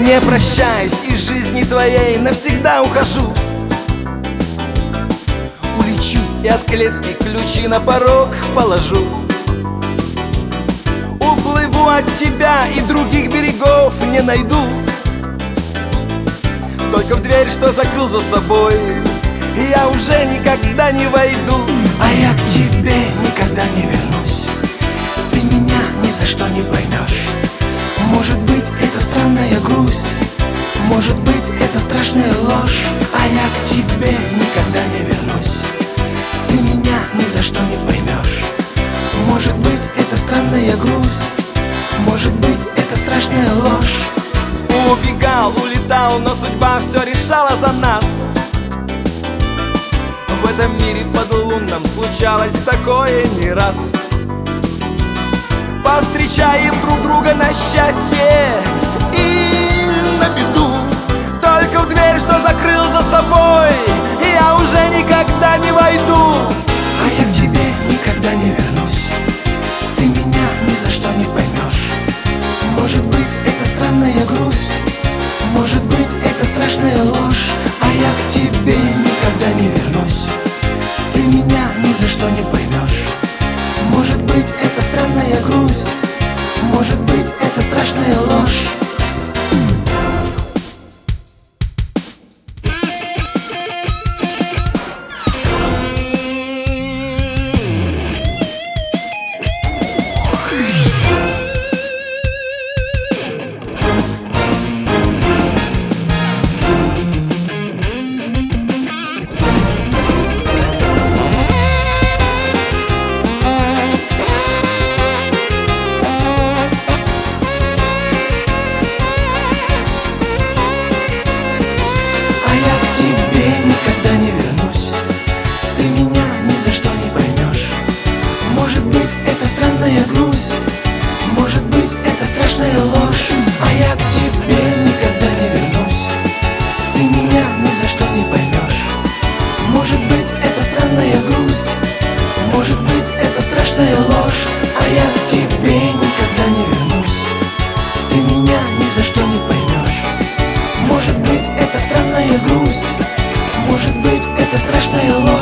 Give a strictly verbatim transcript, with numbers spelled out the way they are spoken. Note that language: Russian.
Не прощаясь, из жизни твоей навсегда ухожу. Улечу и от клетки ключи на порог положу. Уплыву от тебя и других берегов не найду. Только в дверь, что закрыл за собой, я уже никогда не войду. А я к тебе никогда не вернусь. Ты меня ни за что не поймешь. Может быть, это странная грусть, может быть, это страшная ложь. А я к тебе никогда не вернусь. Ты меня ни за что не поймешь. Может быть, это странная грусть, может быть, это страшная ложь. Убегал, улетал, но судьба все решала за нас. В этом мире под лунным случалось такое не раз. Повстречаем друг друга на счастье и на беду. Только в дверь, что закрыл за собой, я уже никогда не войду. А я к тебе никогда не вернусь. Ты меня ни за что не поймешь. Может быть, это странная грусть, может быть, это страшная ложь. А я к тебе никогда не вернусь. Ты меня ни за что не поймешь. Может быть, это странная грусть, может быть, это страшная ложь. Может быть, это странная грусть, может быть, это страшная ложь. А я к тебе никогда не вернусь. Ты меня ни за что не поймешь. Может быть, это странная грусть, может быть, это страшная ложь. А я к тебе никогда не вернусь. Ты меня ни за что не поймешь. Может быть, это странная грусть, может быть, это страшная ложь.